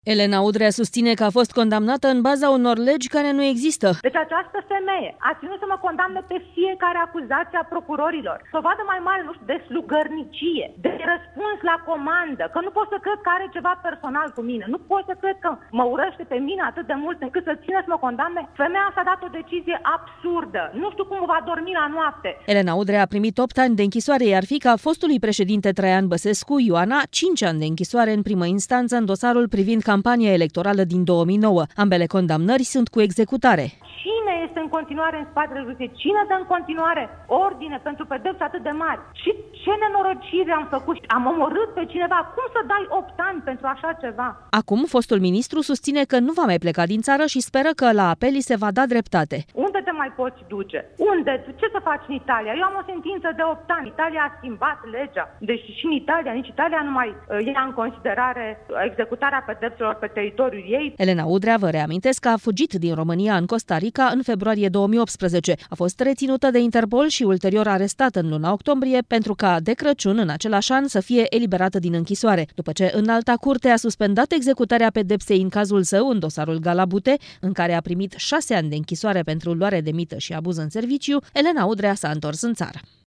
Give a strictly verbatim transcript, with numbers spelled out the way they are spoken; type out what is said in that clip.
Elena Udrea susține că a fost condamnată în baza unor legi care nu există. Deci această femeie a ținut să mă condamne pe fiecare acuzație a procurorilor. Să o vadă mai mare, nu știu, de slugărnicie, de răspuns la comandă, că nu pot să cred că are ceva personal cu mine, nu pot să cred că mă urăște pe mine atât de mult încât să țină să mă condamne. Femeia asta a dat o decizie absurdă. Nu știu cum va dormi la noapte. Elena Udrea a primit opt ani de închisoare, iar fiica fostului președinte Traian Băsescu, Ioana, cinci ani de închisoare în primă instanță în dosarul privind campania electorală din două mii nouă. Ambele condamnări sunt cu executare. Cine este în continuare în spatele justiției? Cine dă în continuare ordine pentru pedepse atât de mari? Și ce nenorocire am făcut? Am omorât pe cineva? Cum să dai opt ani pentru așa ceva? Acum, fostul ministru susține că nu va mai pleca din țară și speră că la apeli se va da dreptate. Unde te mai poți duce? Unde? Ce să faci în Italia? Eu am o sentință de opt ani. Italia a schimbat legea. Deci și în Italia, nici Italia nu mai uh, ia în considerare executarea pedepselor pe teritoriul ei. Elena Udrea, vă reamintesc că a fugit din România în Costa Rica în februarie două mii optsprezece. A fost reținută de Interpol și ulterior arestată în luna octombrie pentru ca de Crăciun în același an să fie eliberată din închisoare. După ce Înalta Curte a suspendat executarea pedepsei în cazul său în dosarul Galabute, în care a primit șase ani de închisoare pentru luare de mită și abuz în serviciu, Elena Udrea s-a întors în țară.